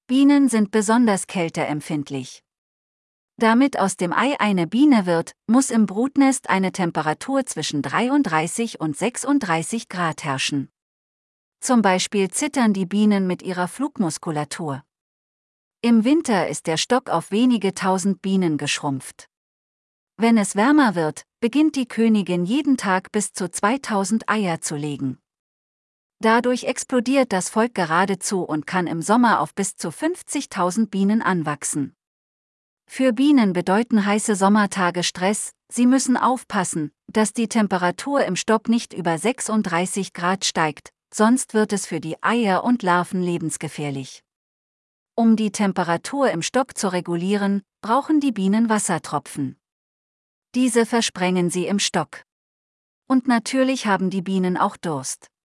Bienen sind besonders kälteempfindlich. Damit aus dem Ei eine Biene wird, muss im Brutnest eine Temperatur zwischen 33 und 36 Grad herrschen. Zum Beispiel zittern die Bienen mit ihrer Flugmuskulatur. Im Winter ist der Stock auf wenige tausend Bienen geschrumpft. Wenn es wärmer wird, beginnt die Königin jeden Tag bis zu 2000 Eier zu legen. Dadurch explodiert das Volk geradezu und kann im Sommer auf bis zu 50.000 Bienen anwachsen. Für Bienen bedeuten heiße Sommertage Stress, sie müssen aufpassen, dass die Temperatur im Stock nicht über 36 Grad steigt, sonst wird es für die Eier und Larven lebensgefährlich. Um die Temperatur im Stock zu regulieren, brauchen die Bienen Wassertropfen. Diese versprengen sie im Stock. Und natürlich haben die Bienen auch Durst.